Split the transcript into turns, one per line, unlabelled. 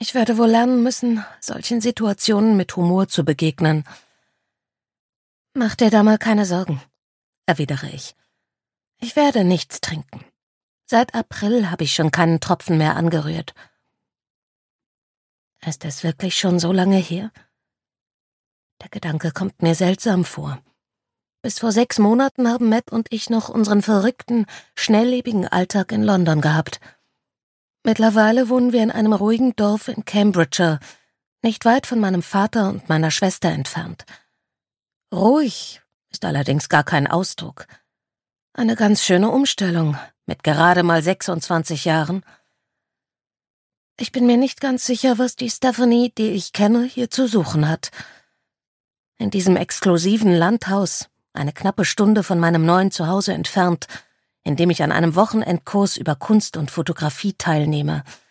Ich werde wohl lernen müssen, solchen Situationen mit Humor zu begegnen. »Mach dir da mal keine Sorgen«, erwidere ich. »Ich werde nichts trinken. Seit April habe ich schon keinen Tropfen mehr angerührt.« Ist es wirklich schon so lange her? Der Gedanke kommt mir seltsam vor. Bis vor 6 Monaten haben Matt und ich noch unseren verrückten, schnelllebigen Alltag in London gehabt. Mittlerweile wohnen wir in einem ruhigen Dorf in Cambridgeshire, nicht weit von meinem Vater und meiner Schwester entfernt. Ruhig ist allerdings gar kein Ausdruck. Eine ganz schöne Umstellung, mit gerade mal 26 Jahren. Ich bin mir nicht ganz sicher, was die Stephanie, die ich kenne, hier zu suchen hat. In diesem exklusiven Landhaus, eine knappe Stunde von meinem neuen Zuhause entfernt, in dem ich an einem Wochenendkurs über Kunst und Fotografie teilnehme –